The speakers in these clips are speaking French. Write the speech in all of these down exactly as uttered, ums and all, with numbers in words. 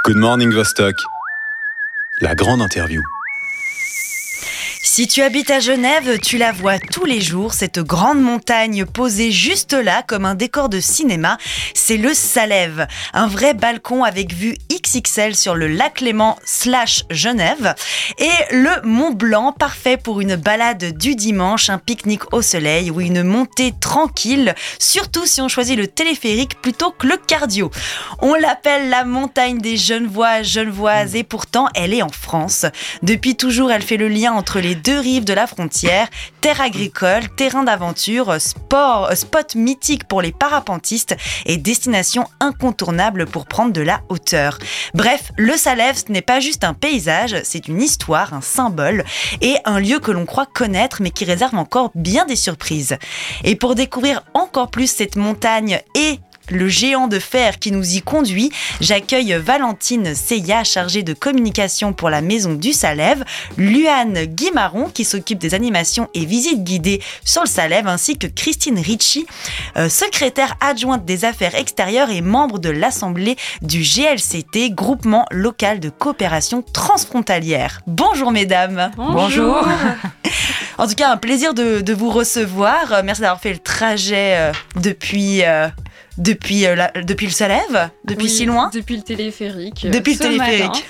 Good Morning Vostok, la grande interview. Si tu habites à Genève, tu la vois tous les jours, cette grande montagne posée juste là comme un décor de cinéma, c'est le Salève, un vrai balcon avec vue X X L sur le lac Léman slash Genève, et le Mont Blanc, parfait pour une balade du dimanche, un pique-nique au soleil ou une montée tranquille, surtout si on choisit le téléphérique plutôt que le cardio. On l'appelle la montagne des Genevois, Genevoises, et pourtant elle est en France. Depuis toujours, elle fait le lien entre les deux rives de la frontière, terre agricole, terrain d'aventure, sport, spot mythique pour les parapentistes et destination incontournable pour prendre de la hauteur. Bref, le Salève, ce n'est pas juste un paysage, c'est une histoire, un symbole et un lieu que l'on croit connaître mais qui réserve encore bien des surprises. Et pour découvrir encore plus cette montagne et le géant de fer qui nous y conduit, j'accueille Valentine Seya, chargée de communication pour la Maison du Salève, Luan Guimaron qui s'occupe des animations et visites guidées sur le Salève, ainsi que Christine Ricci, euh, secrétaire adjointe des affaires extérieures et membre de l'Assemblée du G L C T, groupement local de coopération transfrontalière. Bonjour mesdames. Bonjour. En tout cas, un plaisir de, de vous recevoir. Merci d'avoir fait le trajet euh, depuis... Euh, Depuis, euh, la, depuis le Salève, depuis oui, si loin. Depuis le téléphérique. Depuis le téléphérique.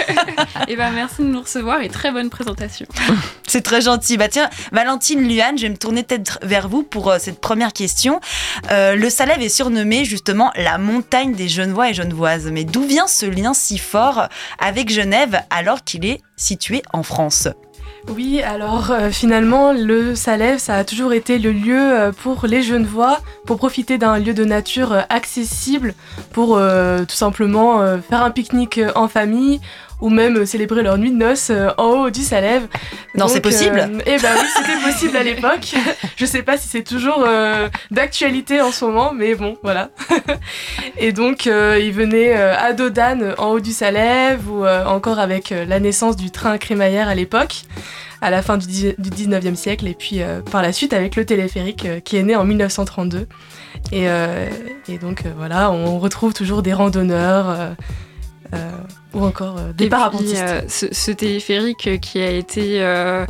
Et ben merci de nous recevoir et très bonne présentation. C'est très gentil. Bah tiens, Valentine, Luan, je vais me tourner peut-être vers vous pour euh, cette première question. Euh, le Salève est surnommé justement la montagne des Genevois et Genevoises. Mais d'où vient ce lien si fort avec Genève alors qu'il est situé en France ? Oui, alors euh, finalement, le Salève, ça a toujours été le lieu euh, pour les Genevois, pour profiter d'un lieu de nature euh, accessible, pour euh, tout simplement euh, faire un pique-nique euh, en famille, ou même euh, célébrer leur nuit de noces euh, en haut du Salève. Non, donc, c'est possible euh, Eh ben oui, c'était possible à l'époque. Je sais pas si c'est toujours euh, d'actualité en ce moment, mais bon, voilà. Et donc, euh, ils venaient euh, à Dodane, en haut du Salève, ou euh, encore avec euh, la naissance du train crémaillère à l'époque, à la fin du dix-neuvième siècle, et puis euh, par la suite avec le téléphérique euh, qui est né en mille neuf cent trente-deux. Et, euh, et donc, euh, voilà, on retrouve toujours des randonneurs... Euh, Euh, ou encore euh, des et parapentistes. Puis, euh, ce, ce téléphérique qui a été euh,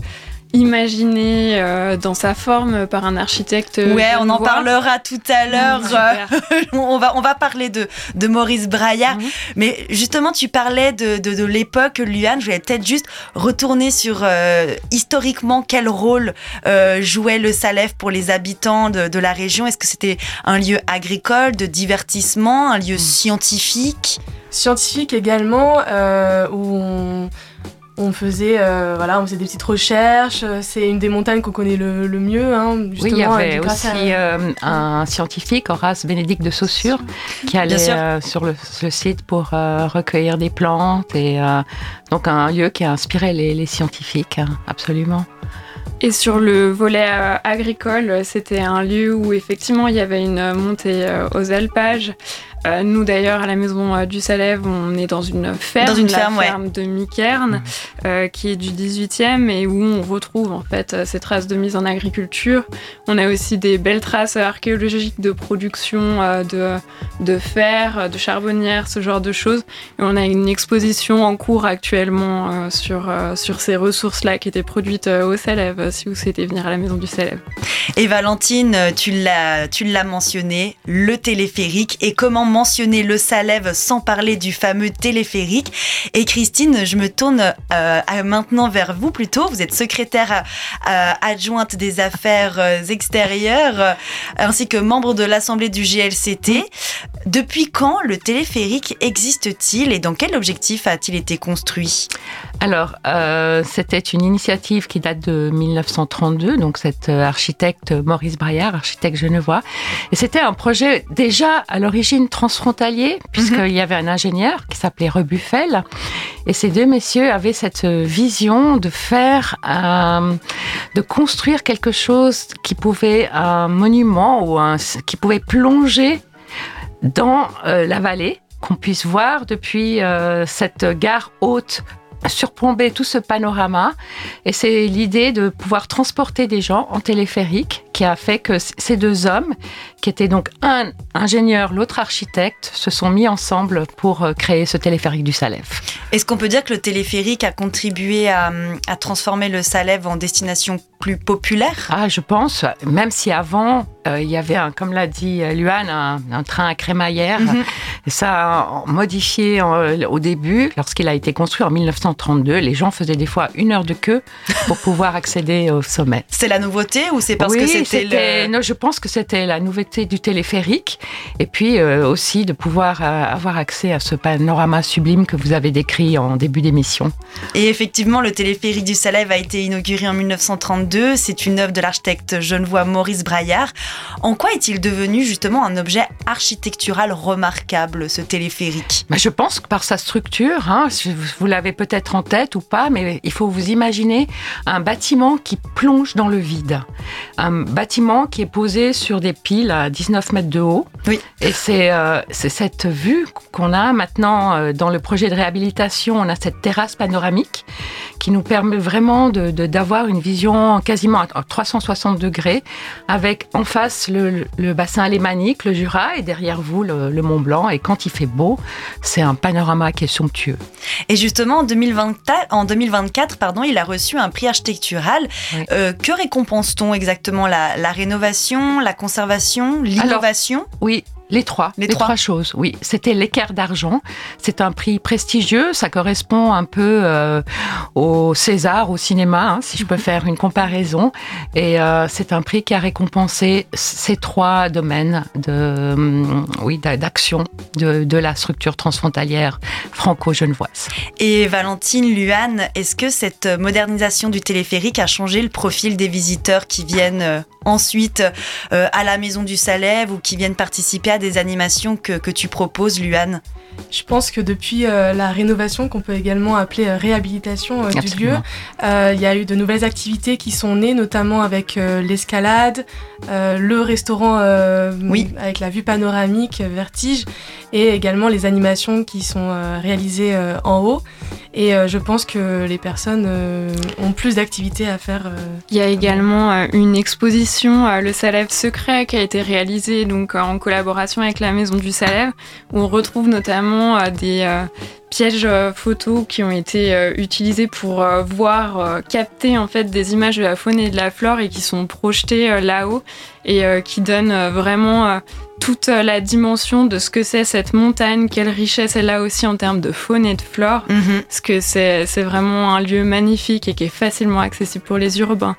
imaginé euh, dans sa forme par un architecte. Ouais, genevois. on en parlera tout à l'heure. Mmh, on va on va parler de de Maurice Braillard. Mmh. Mais justement, tu parlais de de, de l'époque, Luan. Je voulais peut-être juste retourner sur euh, historiquement quel rôle euh, jouait le Salève pour les habitants de, de la région. Est-ce que c'était un lieu agricole, de divertissement, un lieu mmh. scientifique? Scientifique également, euh, où on, on faisait, euh, voilà, on faisait des petites recherches. C'est une des montagnes qu'on connaît le, le mieux, hein, justement. Oui, il y avait aussi à... euh, un scientifique, Horace Bénédicte de Saussure, qui allait euh, sur le, le site pour euh, recueillir des plantes, et euh, donc un lieu qui a inspiré les, les scientifiques, hein, absolument. Et sur le volet euh, agricole, c'était un lieu où effectivement il y avait une montée euh, aux alpages. Euh, nous d'ailleurs à la maison euh, du Salève, on est dans une ferme, dans une la ferme, ferme ouais. de Miquerne, euh, qui est du dix-huitième et où on retrouve en fait euh, ces traces de mise en agriculture. On a aussi des belles traces archéologiques de production euh, de, de fer, de charbonnières, ce genre de choses. Et on a une exposition en cours actuellement euh, sur, euh, sur ces ressources-là qui étaient produites euh, au Salève, si vous souhaitez venir à la maison du Salève. Et Valentine, tu l'as, tu l'as mentionné, le téléphérique, et comment mentionner le Salève sans parler du fameux téléphérique. Et Christine, je me tourne euh, maintenant vers vous plutôt. Vous êtes secrétaire euh, adjointe des affaires euh, extérieures euh, ainsi que membre de l'Assemblée du G L C T. Depuis quand le téléphérique existe-t-il et dans quel objectif a-t-il été construit ? Alors, euh, c'était une initiative qui date de mille neuf cent trente-deux, donc cet architecte Maurice Braillard, architecte genevois. Et c'était un projet déjà à l'origine transfrontalier, puisqu'il mm-hmm. y avait un ingénieur qui s'appelait Rebuffel. Et ces deux messieurs avaient cette vision de faire, euh, de construire quelque chose qui pouvait, un monument ou un, qui pouvait plonger dans euh, la vallée, qu'on puisse voir depuis euh, cette gare haute surplomber tout ce panorama. Et c'est l'idée de pouvoir transporter des gens en téléphérique qui a fait que ces deux hommes, qui étaient donc un ingénieur, l'autre architecte, se sont mis ensemble pour créer ce téléphérique du Salève. Est-ce qu'on peut dire que le téléphérique a contribué à, à transformer le Salève en destination plus populaire ? Ah, je pense, même si avant, euh, il y avait, un, comme l'a dit Luan, un, un train à crémaillère. Mm-hmm. Ça a modifié en, au début, lorsqu'il a été construit en dix-neuf cent trente-deux. Les gens faisaient des fois une heure de queue pour pouvoir accéder au sommet. C'est la nouveauté ou c'est parce oui, que c'était, c'était le... Non, je pense que c'était la nouveauté du téléphérique et puis euh, aussi de pouvoir euh, avoir accès à ce panorama sublime que vous avez décrit en début d'émission. Et effectivement, le téléphérique du Salève a été inauguré en dix-neuf cent trente-deux. C'est une œuvre de l'architecte genevois Maurice Braillard. En quoi est-il devenu justement un objet architectural remarquable, ce téléphérique ? Mais je pense que par sa structure, hein, vous l'avez peut-être en tête ou pas, mais il faut vous imaginer un bâtiment qui plonge dans le vide. Un bâtiment qui est posé sur des piles à dix-neuf mètres de haut. Oui. Et c'est, euh, c'est cette vue qu'on a maintenant euh, dans le projet de réhabilitation. On a cette terrasse panoramique qui nous permet vraiment de, de, d'avoir une vision quasiment à trois cent soixante degrés, avec en face le, le bassin alémanique, le Jura, et derrière vous le, le Mont Blanc. Et quand il fait beau, c'est un panorama qui est somptueux. Et justement, en deux mille vingt-quatre, en deux mille vingt-quatre pardon, il a reçu un prix architectural. Oui. Euh, que récompense-t-on exactement ? la, la rénovation, la conservation, l'innovation ? Alors, oui. Les trois, les, les trois. trois choses, oui. C'était l'Équerre d'argent. C'est un prix prestigieux. Ça correspond un peu euh, au César, au cinéma, hein, si je peux faire une comparaison. Et euh, c'est un prix qui a récompensé ces trois domaines de, euh, oui, d'action de, de la structure transfrontalière franco-genevoise. Et Valentine, Luan, est-ce que cette modernisation du téléphérique a changé le profil des visiteurs qui viennent euh, ensuite euh, à la Maison du Salève ou qui viennent participer à des animations que, que tu proposes, Luan ? Je pense que depuis euh, la rénovation, qu'on peut également appeler euh, réhabilitation euh, du lieu, euh, il y a eu de nouvelles activités qui sont nées, notamment avec euh, l'escalade, euh, le restaurant euh, oui. avec la vue panoramique, euh, Vertige, et également les animations qui sont euh, réalisées euh, en haut. Et euh, je pense que les personnes euh, ont plus d'activités à faire. Euh, il y a également euh, une exposition, euh, le Salève secret, qui a été réalisée donc, euh, en collaboration avec la Maison du Salève, où on retrouve notamment euh, des euh, pièges euh, photos qui ont été euh, utilisés pour euh, voir, euh, capter en fait, des images de la faune et de la flore et qui sont projetées euh, là-haut et euh, qui donnent euh, vraiment... Euh, toute la dimension de ce que c'est cette montagne, quelle richesse elle a aussi en termes de faune et de flore, mmh. parce que c'est, c'est vraiment un lieu magnifique et qui est facilement accessible pour les urbains.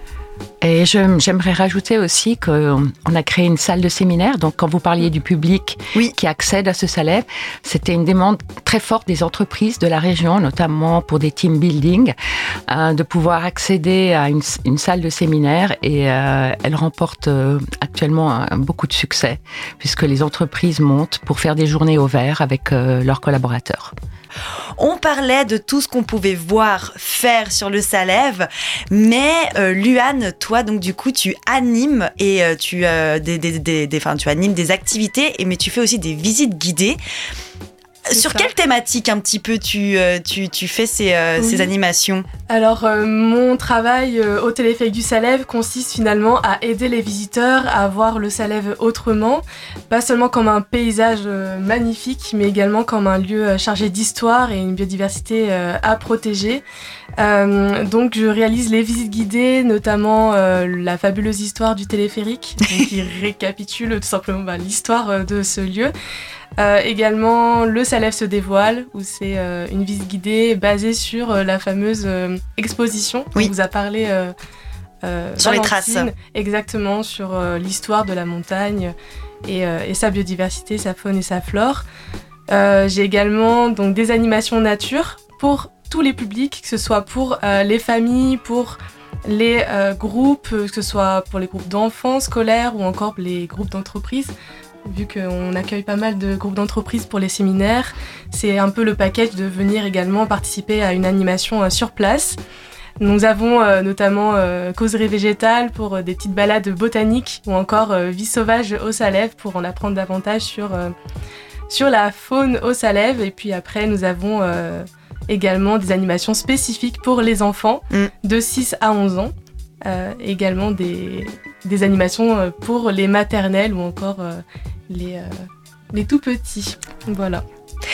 Et je, j'aimerais rajouter aussi qu'on a créé une salle de séminaire. Donc, quand vous parliez du public oui. qui accède à ce Salève, c'était une demande très forte des entreprises de la région, notamment pour des team building, euh, de pouvoir accéder à une, une salle de séminaire. Et euh, elle remporte euh, actuellement un, beaucoup de succès, puisque les entreprises montent pour faire des journées au vert avec euh, leurs collaborateurs. On parlait de tout ce qu'on pouvait voir, faire sur le Salève, mais euh, Luan, toi, donc du coup, tu animes et euh, tu, euh, des, des, des, des, enfin, tu animes des activités, et, mais tu fais aussi des visites guidées. C'est Sur ça. Quelle thématique un petit peu tu, euh, tu, tu fais ces, euh, oui. ces animations ? Alors, euh, mon travail euh, au téléphérique du Salève consiste finalement à aider les visiteurs à voir le Salève autrement, pas seulement comme un paysage euh, magnifique, mais également comme un lieu euh, chargé d'histoire et une biodiversité euh, à protéger. Euh, donc, je réalise les visites guidées, notamment euh, la fabuleuse histoire du téléphérique, donc, qui récapitule tout simplement bah, l'histoire euh, de ce lieu. Euh, également, le Salève se dévoile, où c'est euh, une visite guidée basée sur euh, la fameuse euh, exposition oui. dont vous a parlé euh, euh, sur Valentine, les traces. Exactement, sur euh, l'histoire de la montagne et, euh, et sa biodiversité, sa faune et sa flore. Euh, j'ai également donc, des animations nature pour tous les publics, que ce soit pour euh, les familles, pour les euh, groupes, que ce soit pour les groupes d'enfants scolaires ou encore les groupes d'entreprises. Vu qu'on accueille pas mal de groupes d'entreprises pour les séminaires, c'est un peu le package de venir également participer à une animation euh, sur place. Nous avons euh, notamment euh, causerie végétale pour euh, des petites balades botaniques ou encore euh, vie sauvage au Salève pour en apprendre davantage sur, euh, sur la faune au Salève. Et puis après, nous avons euh, également des animations spécifiques pour les enfants mm. de six à onze ans. Euh, également des, des animations pour les maternelles ou encore euh, les, euh, les tout petits. Voilà.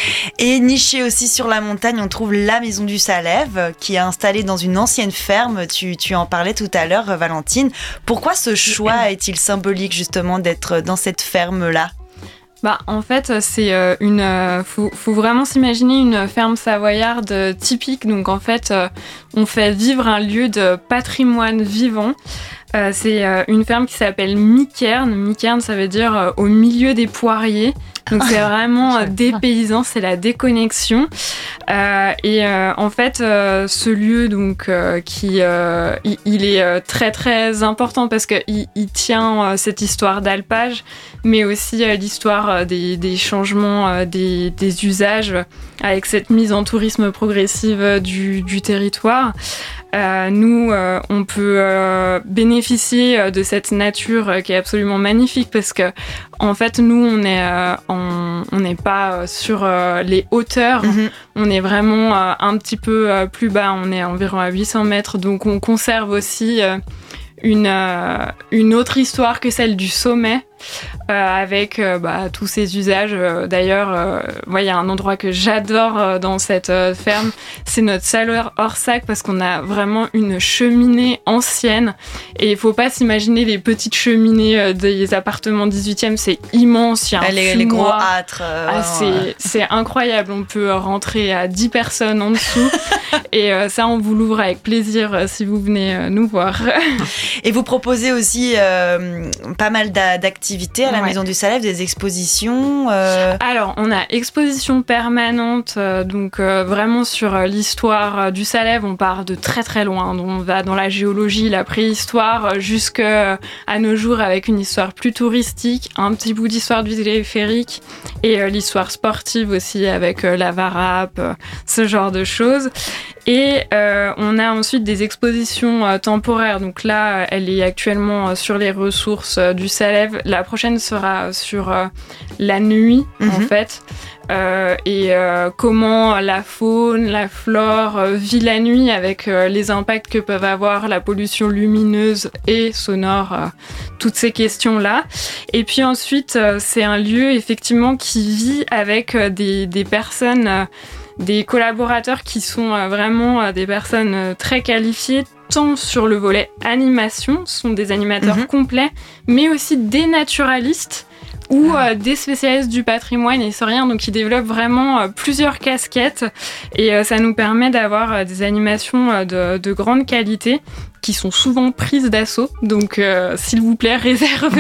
Et niché aussi sur la montagne, on trouve la Maison du Salève qui est installée dans une ancienne ferme. Tu, tu en parlais tout à l'heure, Valentine. Pourquoi ce choix est-il symbolique justement d'être dans cette ferme-là ? Bah, en fait, c'est euh, une. Euh, faut, faut vraiment s'imaginer une ferme savoyarde euh, typique. Donc, en fait, euh, on fait vivre un lieu de patrimoine vivant. Euh, c'est euh, une ferme qui s'appelle Miquerne. Miquerne, ça veut dire euh, au milieu des poiriers. Donc, c'est vraiment euh, dépaysant, c'est la déconnexion. Euh, et euh, en fait, euh, ce lieu, donc, euh, qui, euh, il, il est euh, très, très important parce qu'il il tient euh, cette histoire d'alpage, mais aussi euh, l'histoire euh, des, des changements, euh, des, des usages, avec cette mise en tourisme progressive euh, du, du territoire. Euh, nous, euh, on peut euh, bénéficier euh, de cette nature euh, qui est absolument magnifique parce que, en fait, nous, on est, euh, on, on n'est pas euh, sur euh, les hauteurs. Mm-hmm. On est vraiment euh, un petit peu euh, plus bas. On est environ à huit cents mètres. Donc, on conserve aussi euh, une, euh, une autre histoire que celle du sommet. Euh, avec euh, bah, tous ces usages. Euh, d'ailleurs, euh, il y a un endroit que j'adore euh, dans cette euh, ferme, c'est notre salle hors sac parce qu'on a vraiment une cheminée ancienne et il ne faut pas s'imaginer les petites cheminées euh, des appartements dix-huitième, c'est immense, il y a un les, les gros âtres. Euh, ah, c'est, c'est incroyable, on peut rentrer à dix personnes en dessous et euh, ça, on vous l'ouvre avec plaisir euh, si vous venez euh, nous voir. Et vous proposez aussi euh, pas mal d'a- d'activités à la ouais. Maison du Salève, des expositions euh... Alors, on a exposition permanente, euh, donc euh, vraiment sur euh, l'histoire euh, du Salève, on part de très très loin, donc on va dans la géologie, la préhistoire, euh, jusqu'à euh, nos jours avec une histoire plus touristique, un petit bout d'histoire du téléphérique et euh, l'histoire sportive aussi avec euh, la Varap, euh, ce genre de choses. Et euh, on a ensuite des expositions euh, temporaires. Donc là, euh, elle est actuellement euh, sur les ressources euh, du Salève. La prochaine sera sur euh, la nuit, mm-hmm. en fait. Euh, et euh, comment la faune, la flore euh, vit la nuit avec euh, les impacts que peuvent avoir la pollution lumineuse et sonore, euh, toutes ces questions-là. Et puis ensuite, euh, c'est un lieu effectivement qui vit avec euh, des, des personnes... Euh, des collaborateurs qui sont euh, vraiment euh, des personnes euh, très qualifiées, tant sur le volet animation, sont des animateurs mm-hmm. complets, mais aussi des naturalistes ou euh, des spécialistes du patrimoine historien, donc ils développent vraiment euh, plusieurs casquettes et euh, ça nous permet d'avoir euh, des animations euh, de, de grande qualité qui sont souvent prises d'assaut, donc euh, s'il vous plaît, réservez.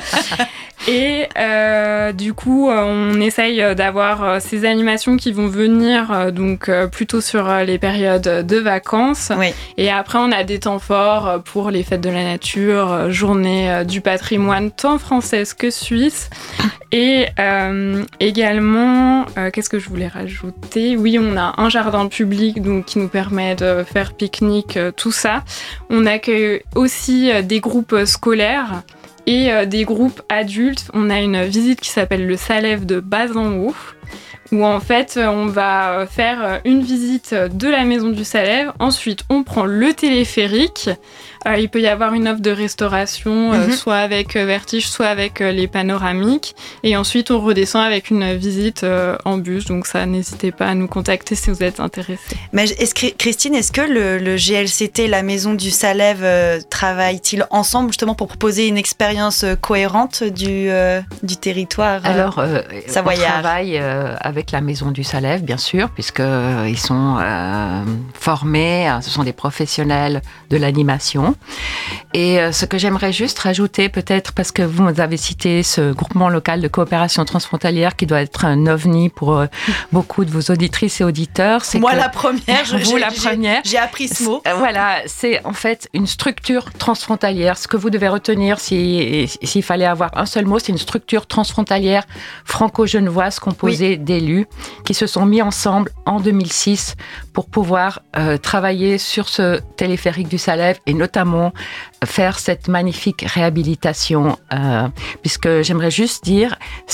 Et euh, du coup, euh, on essaye d'avoir euh, ces animations qui vont venir euh, donc euh, plutôt sur euh, les périodes de vacances. Oui. Et après, on a des temps forts euh, pour les fêtes de la nature, euh, journée euh, du patrimoine, tant française que suisse. Et euh, également, euh, qu'est-ce que je voulais rajouter ? Oui, on a un jardin public donc, qui nous permet de faire pique-nique, euh, tout ça. On accueille aussi euh, des groupes scolaires et euh, des groupes adultes. On a une visite qui s'appelle le Salève de bas en haut, où en fait on va faire une visite de la Maison du Salève. Ensuite, on prend le téléphérique. Euh, il peut y avoir une offre de restauration, euh, mm-hmm. soit avec euh, Vertige, soit avec euh, les panoramiques. Et ensuite, on redescend avec une visite euh, en bus. Donc ça, n'hésitez pas à nous contacter si vous êtes intéressés. Mais est-ce, Christine, est-ce que le, le G L C T, la Maison du Salève, euh, travaille-t-il ensemble justement pour proposer une expérience euh, cohérente du, euh, du territoire euh, Alors, euh, savoyard. On travaille euh, avec la Maison du Salève, bien sûr, puisqu'ils euh, sont euh, formés, ce sont des professionnels de l'animation. Et euh, ce que j'aimerais juste rajouter, peut-être, parce que vous avez cité ce groupement local de coopération transfrontalière qui doit être un ovni pour euh, beaucoup de vos auditrices et auditeurs. C'est Moi, que, la première, je, vous, j'ai, la première, j'ai, j'ai appris ce mot. C'est, voilà, c'est en fait une structure transfrontalière. Ce que vous devez retenir, si, s'il fallait avoir un seul mot, c'est une structure transfrontalière franco-genevoise composée communauté d'élus qui se sont mis ensemble en deux mille six pour pouvoir euh, travailler sur ce téléphérique du Salève et notamment faire cette magnifique réhabilitation. Euh, puisque j'aimerais juste dire,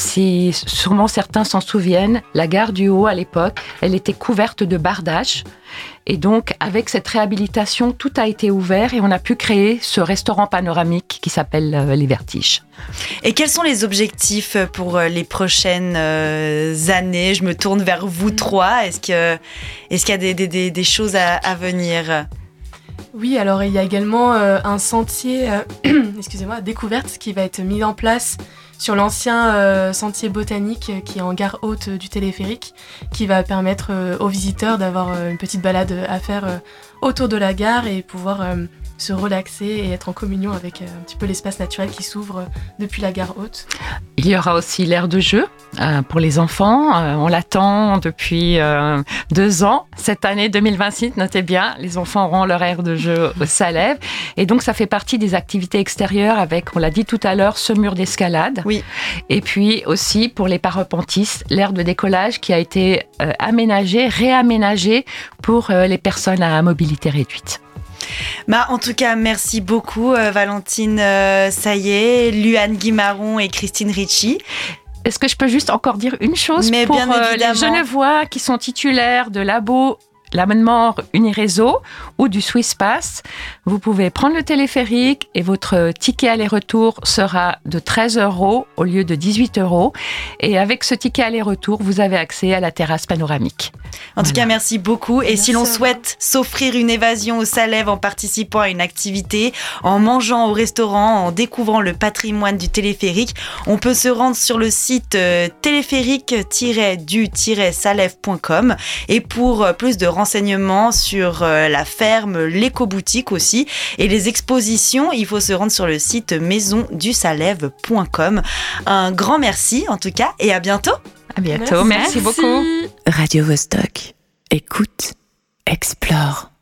si sûrement certains s'en souviennent, la gare du Haut à l'époque, elle était couverte de bardage. Et donc, avec cette réhabilitation, tout a été ouvert et on a pu créer ce restaurant panoramique qui s'appelle euh, Les Vertiges. Et quels sont les objectifs pour les prochaines euh, années ? Je me tourne vers vous trois. Est-ce, que, est-ce qu'il y a des, des, des choses à, à venir ? Oui, alors il y a également euh, un sentier, euh, excusez-moi, découverte qui va être mis en place sur l'ancien euh, sentier botanique euh, qui est en gare haute euh, du téléphérique, qui va permettre euh, aux visiteurs d'avoir euh, une petite balade à faire euh, autour de la gare et pouvoir euh, se relaxer et être en communion avec euh, un petit peu l'espace naturel qui s'ouvre euh, depuis la gare haute. Il y aura aussi l'aire de jeu euh, pour les enfants. Euh, on l'attend depuis euh, deux ans. Cette année deux mille vingt-six, notez bien, les enfants auront leur aire de jeu au Salève. Et donc, ça fait partie des activités extérieures avec, on l'a dit tout à l'heure, ce mur d'escalade. Oui. Et puis aussi, pour les parapentistes, l'aire de décollage qui a été euh, aménagée, réaménagée pour euh, les personnes à mobilité réduite. Bah, en tout cas, merci beaucoup euh, Valentine euh, Saillet, Luan Guimaron et Christine Ricci. Est-ce que je peux juste encore dire une chose Mais pour bien euh, évidemment. les Genevois qui sont titulaires de l'abo l'abonnement Uniréseau ou du Swiss Pass, vous pouvez prendre le téléphérique et votre ticket aller-retour sera de treize euros au lieu de dix-huit euros. Et avec ce ticket aller-retour, vous avez accès à la terrasse panoramique. En Voilà. tout cas, merci beaucoup. Et Merci si l'on à vous. souhaite s'offrir une évasion au Salève en participant à une activité, en mangeant au restaurant, en découvrant le patrimoine du téléphérique, on peut se rendre sur le site euh, téléphérique du salève point com. Et pour euh, plus de renseignements sur euh, la ferme, l'éco-boutique aussi, et les expositions, il faut se rendre sur le site maison du salève point com. Un grand merci en tout cas et à bientôt. À bientôt. Merci. Merci beaucoup. Radio Vostok. Écoute, explore.